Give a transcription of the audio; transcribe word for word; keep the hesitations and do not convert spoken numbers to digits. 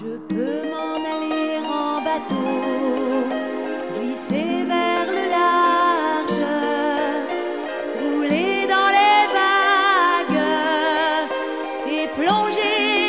Je peux m'en aller en bateau, glisser vers le large, rouler dans les vagues et plonger